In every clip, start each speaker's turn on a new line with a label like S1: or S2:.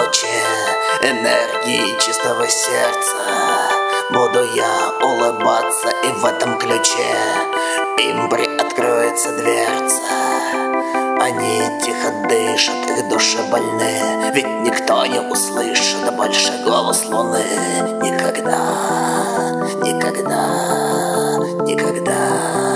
S1: луче энергии чистого сердца буду я улыбаться, и в этом ключе им приоткроется дверца. Они тихо дышат, их души больны, ведь никто не услышит больше голос луны. Никогда, никогда, никогда.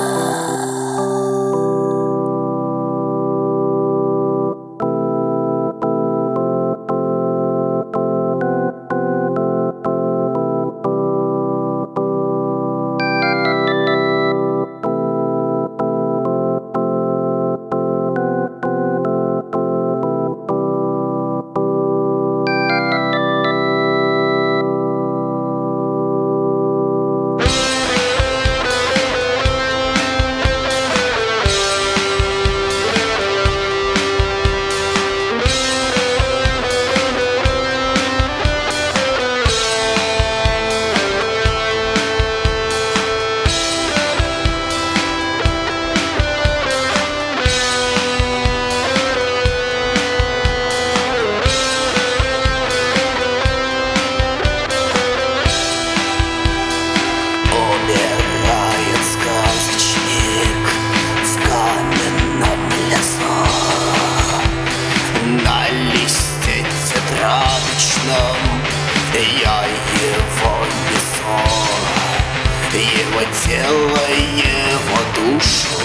S1: Я его несу, его тело, его душу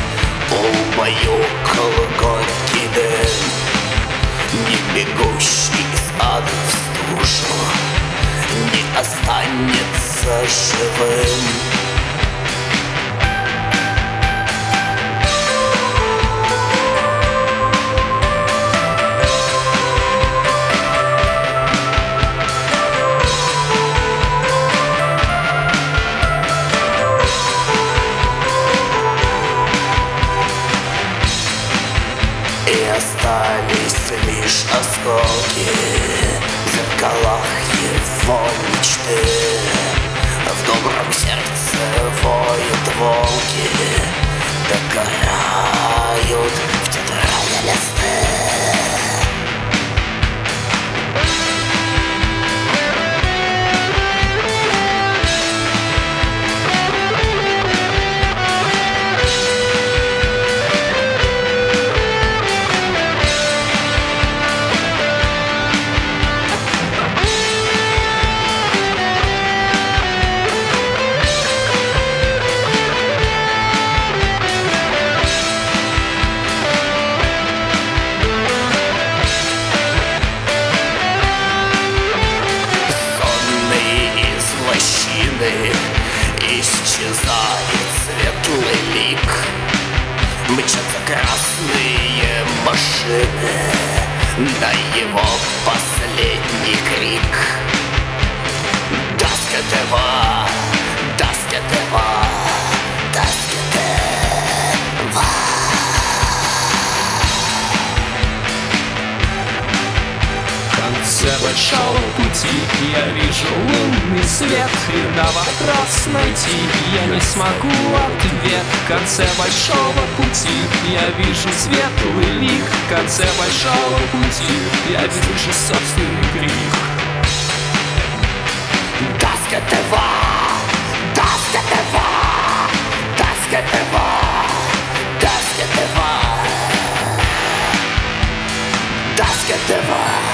S1: убаюкал горький дым, не бегущий из ада в стужу не останется живым. И остались лишь осколки в зеркалах его мечты. В добром сердце воют волки, догорают в тетради листы. Исчезает светлый лик, мчатся красные машины на его последний крик. Даскетева, Даскетева, Даскетева.
S2: В конце большого пути я вижу лунный свет, и на вопрос найти я не смогу ответ. В конце большого пути я вижу светлый лик, в конце большого пути я вижу собственный крик.
S1: Даскетева, Даскетева, Даскетева, Даскетева, Даскетева.